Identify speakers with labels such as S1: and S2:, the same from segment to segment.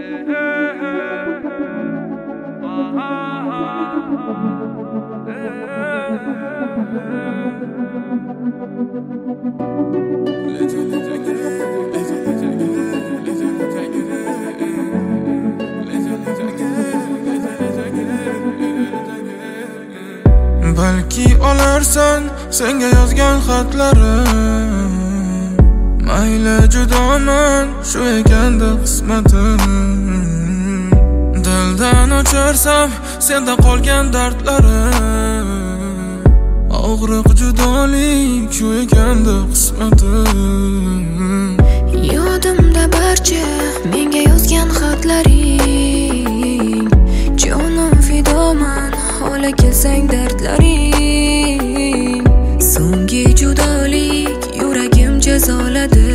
S1: Balki olarsan senga yozgan xatlarim, mayli judoman shu ekanda qismatim. Dildan o'chirsam senda qolgan dardlarim, og'riq judolik shu ekanda qismatim.
S2: Yodimda barcha menga yozgan xatlaring, jonim fidoman hola kelsang dardlaring. So'nggi judolik yuragim jazoladi,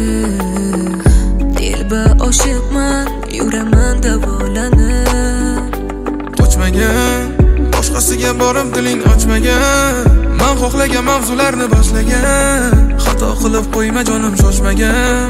S2: dilba oshiqman yuraman davolanib.
S1: Qochmagan, boshqasiga borib diling ochmagan, men xohlagan mavzularni boshlagan. Xato qilib qo'yma jonim shoshmagan.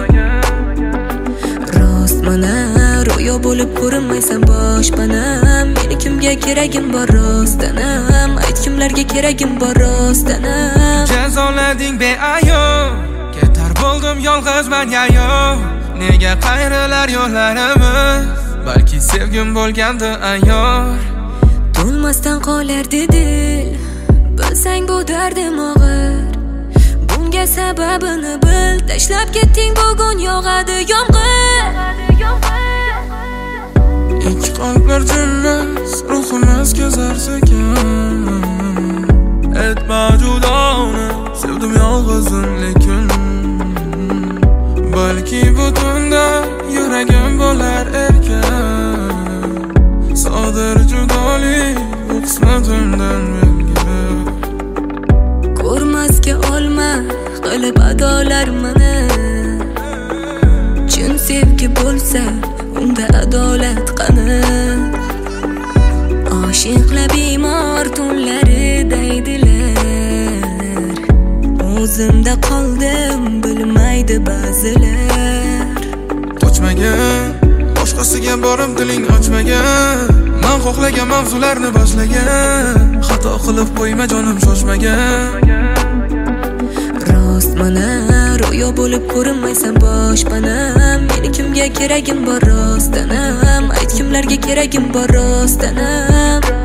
S2: Rostmana ro'yo bo'lib ko'rinmaysan boshpanam. Meni kimga keragim bor rostdanam, ayt kimlarga keragim bor rostdanam.
S1: Jazolading beayov, ketar bo'ldim yolg'izman yayo. Nega qayrilar yo'llarimiz, balki sevgim bo'lgandi ayyor.
S2: To'lmasdan qolardi dil, bilsang bu dardim og'ir. Bunga sababini bil, tashlab ketding bugun yog'adi yomg'ir.
S1: Ikki qalblar jillas, ruhimiz kezar sekin. Etma judoni, sevdim yolg'izim lekin. Balki butunda yuragim bo'lar erkin. Sodir judolik bu qismatimdan belgi.
S2: Ko'rmasga olma qilib adolar meni. Chin sevgi bo'lsa unda adolat qani. Oshiqlar bemor tunlari deydilar, o'zimda qoldim bilmaydi ba'zilar.
S1: Qochmagan, boshqasiga borib diling ochmagan, men xohlagan mavzularni boshlagan. Xato qilib qo'yma jonim shoshmagan.
S2: Rostmana ro'yo bo'lib ko'rinmaysan boshpanam. Meni kimga keragim bor rostdanam, ayt kimlarga keragim bor rostdanam.